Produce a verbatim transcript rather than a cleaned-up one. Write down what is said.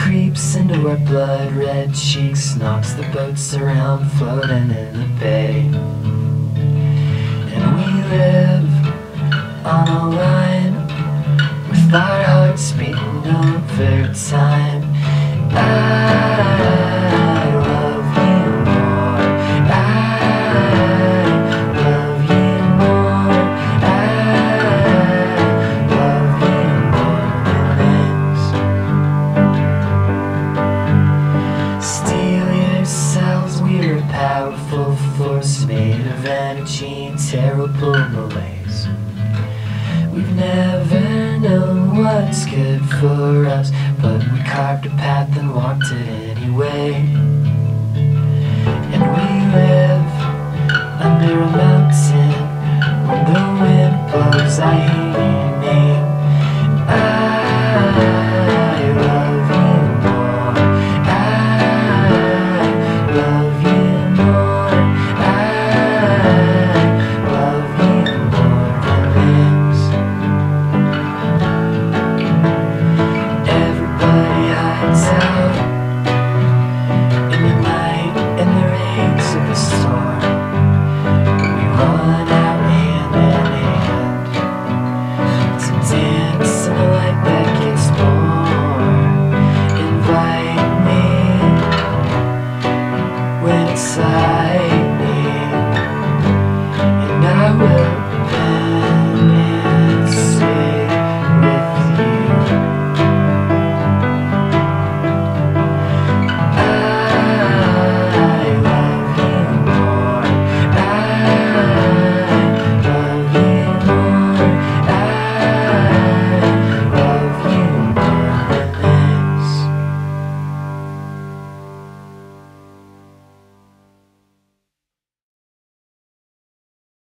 creeps into our blood, red cheeks, knocks the boats around, floating in the bay. And we live on a line with our hearts beating over time. I love you more, I love you more, I love you more than this. Steel yourselves, we're a powerful force made of energy and terrible malaise. We've never known what's good for us, but we carved a path and walked it anyway. And we live under a mountain. When the wind blows, I hear your name. I love you more, I love you more, I love you more than this. Everybody hides out.